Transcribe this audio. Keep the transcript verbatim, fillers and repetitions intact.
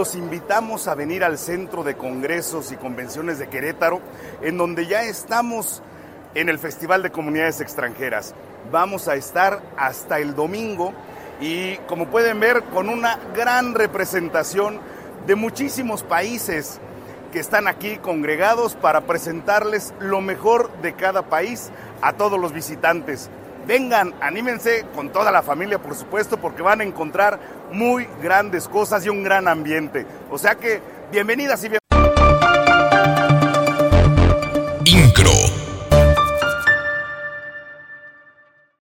los invitamos a venir al Centro de Congresos y Convenciones de Querétaro, en donde ya estamos en el Festival de Comunidades Extranjeras. Vamos a estar hasta el domingo y, como pueden ver, con una gran representación de muchísimos países que están aquí congregados para presentarles lo mejor de cada país a todos los visitantes. Vengan, anímense con toda la familia, por supuesto, porque van a encontrar muy grandes cosas y un gran ambiente. O sea que, bienvenidas y bienvenidos.